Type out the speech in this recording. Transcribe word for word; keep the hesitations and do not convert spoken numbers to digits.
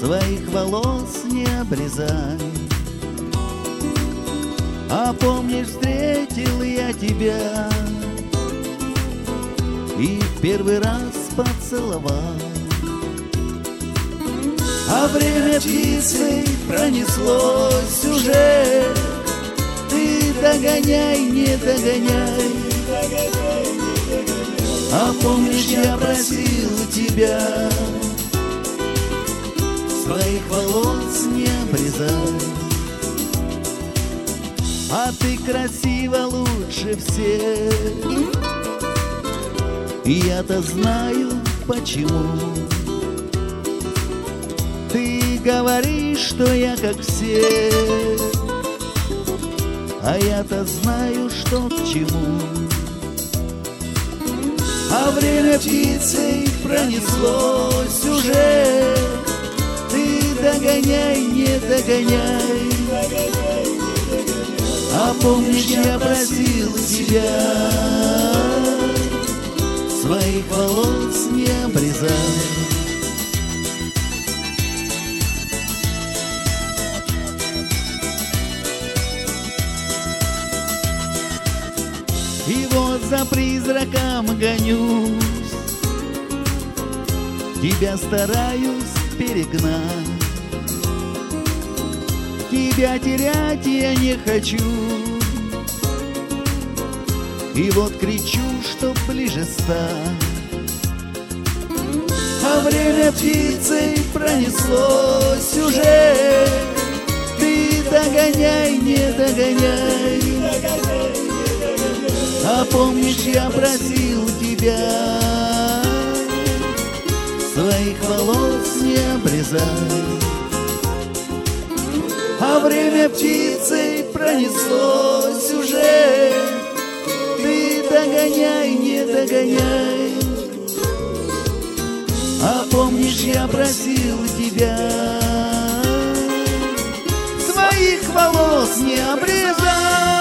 своих волос не обрезай. А помнишь, встретил я тебя и в первый раз поцеловал. А время птицей пронеслось уже. Ты догоняй, не догоняй. А помнишь, я просил тебя своих волос не обрезай. А ты красива лучше всех, и я-то знаю почему. Ты говоришь, что я как все, а я-то знаю, что к чему. А время птицей пронеслось уже. Ты догоняй, не догоняй. А помнишь, я просил тебя своих волос не обрезай. И вот за призраком гонюсь, тебя стараюсь перегнать. Тебя терять я не хочу, и вот кричу, чтоб ближе стать. А время птицей пронеслось уже. Ты догоняй, не догоняй. А помнишь, я просил тебя своих волос не обрезай. А время птицей пронеслось уже. Ты догоняй, не догоняй. А помнишь, я просил тебя своих волос не обрезай.